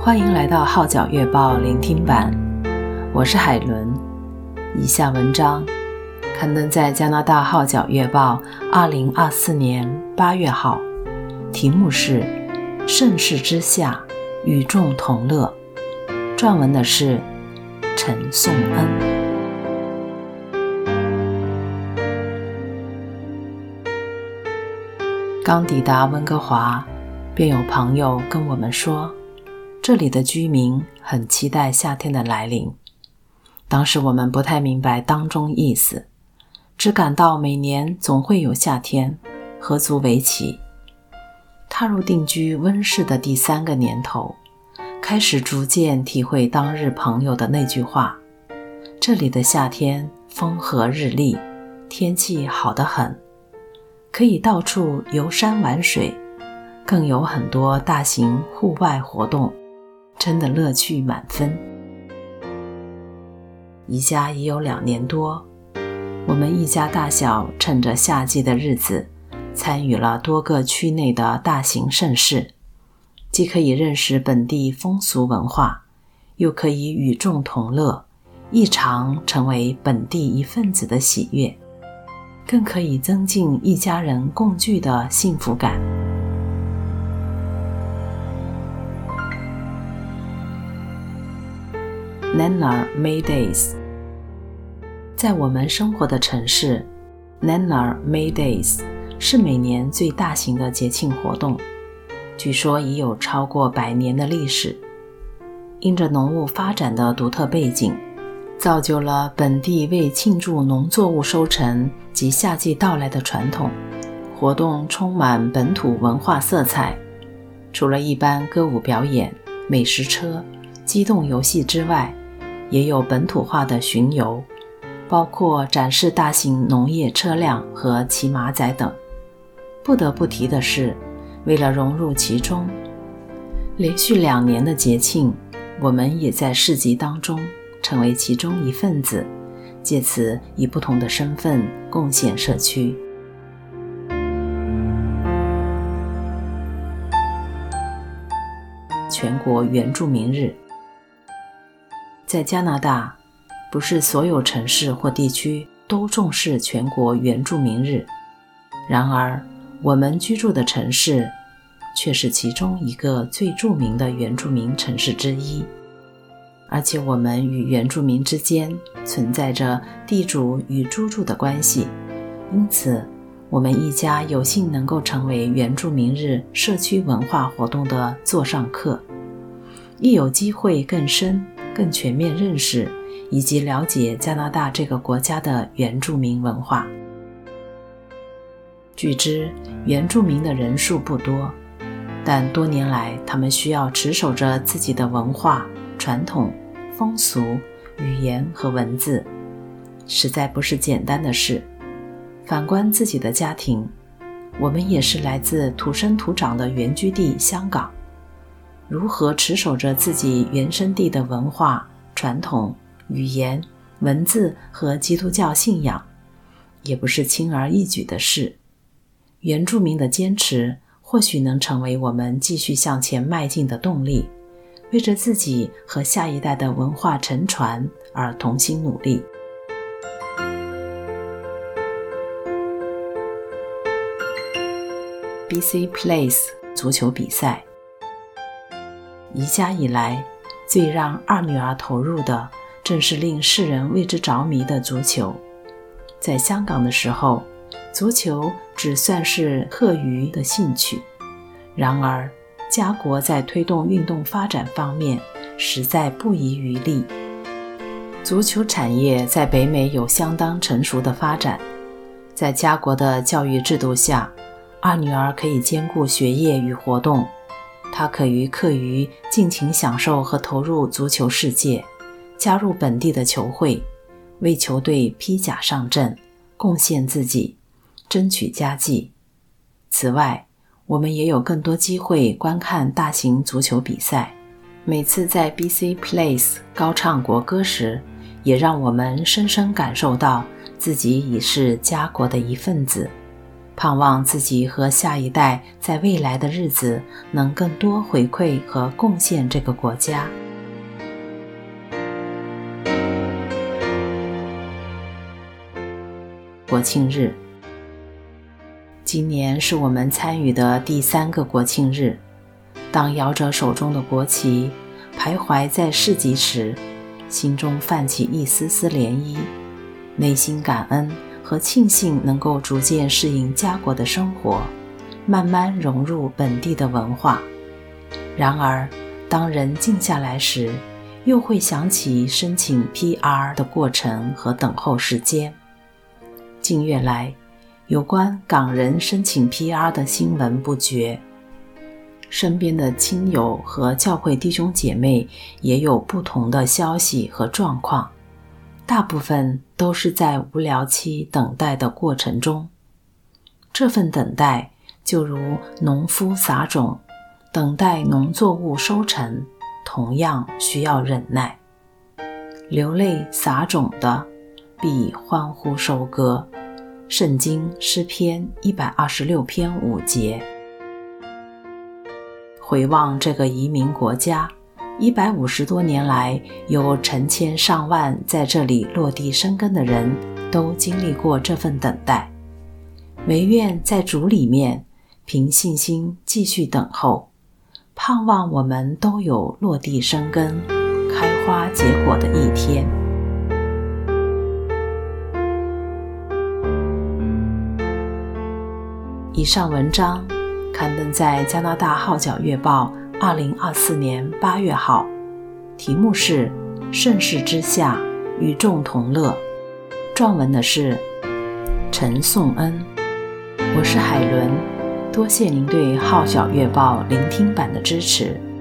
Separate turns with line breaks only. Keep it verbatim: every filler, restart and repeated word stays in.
欢迎来到号角月报聆听版，我是海伦。以下文章刊登在加拿大号角月报二零二四年八月号，题目是盛世之下与众同乐，撰文的是陈颂恩。刚抵达温哥华，便有朋友跟我们说，这里的居民很期待夏天的来临。当时我们不太明白当中意思，只感到每年总会有夏天，何足为奇。踏入定居温室的第三个年头，开始逐渐体会当日朋友的那句话，这里的夏天风和日丽，天气好得很，可以到处游山玩水，更有很多大型户外活动，真的乐趣满分。移家已有两年多，我们一家大小趁着夏季的日子，参与了多个区内的大型盛事，既可以认识本地风俗文化，又可以与众同乐，一尝成为本地一份子的喜悦，更可以增进一家人共聚的幸福感。Nannar May Days。 在我们生活的城市， Nannar May Days 是每年最大型的节庆活动，据说已有超过百年的历史。因着农务发展的独特背景，造就了本地为庆祝农作物收成及夏季到来的传统，活动充满本土文化色彩。除了一般歌舞表演、美食车、机动游戏之外，也有本土化的巡游，包括展示大型农业车辆和骑马仔等。不得不提的是，为了融入其中，连续两年的节庆，我们也在市集当中成为其中一份子，借此以不同的身份贡献社区。全国原住民日。在加拿大，不是所有城市或地区都重视全国原住民日，然而我们居住的城市却是其中一个最著名的原住民城市之一，而且我们与原住民之间存在着地主与租住的关系，因此我们一家有幸能够成为原住民日社区文化活动的座上客，亦有机会更深更全面认识以及了解加拿大这个国家的原住民文化。据知，原住民的人数不多，但多年来他们需要持守着自己的文化、传统、风俗、语言和文字，实在不是简单的事。反观自己的家庭，我们也是来自土生土长的原居地香港，如何持守着自己原生地的文化、传统、语言、文字和基督教信仰，也不是轻而易举的事。原住民的坚持或许能成为我们继续向前迈进的动力，为着自己和下一代的文化承传而同心努力。B C Place 足球比赛。移家以来，最让二女儿投入的正是令世人为之着迷的足球。在香港的时候，足球只算是课余的兴趣，然而家国在推动运动发展方面实在不遗余力。足球产业在北美有相当成熟的发展，在家国的教育制度下，二女儿可以兼顾学业与活动，她可于课余尽情享受和投入足球世界，加入本地的球会，为球队披甲上阵，贡献自己，争取佳绩。此外，我们也有更多机会观看大型足球比赛，每次在 B C Place 高唱国歌时，也让我们深深感受到自己已是家国的一份子， 盼望自己和下一代在未来的日子能更多回馈和贡献这个国家。国庆日，今年是我们参与的第三个国庆日。当摇着手中的国旗，徘徊在市集时，心中泛起一丝丝涟漪，内心感恩和庆幸能够逐渐适应家国的生活，慢慢融入本地的文化。然而，当人静下来时，又会想起申请 P R 的过程和等候时间。近月来，有关港人申请 P R 的新闻不绝，身边的亲友和教会弟兄姐妹也有不同的消息和状况，大部分都是在无聊期等待的过程中。这份等待就如农夫撒种，等待农作物收成，同样需要忍耐。流泪撒种的，必欢呼收割。圣经诗篇一百二十六篇五节。回望这个移民国家，一百五十多年来，有成千上万在这里落地生根的人都经历过这份等待。惟愿在主里面凭信心继续等候，盼望我们都有落地生根、开花结果的一天。以上文章刊登在加拿大号角月报二零二四年八月号，题目是《盛世之下，与众同乐》，撰文的是陈颂恩。我是海伦，多谢您对号角月报聆听版的支持。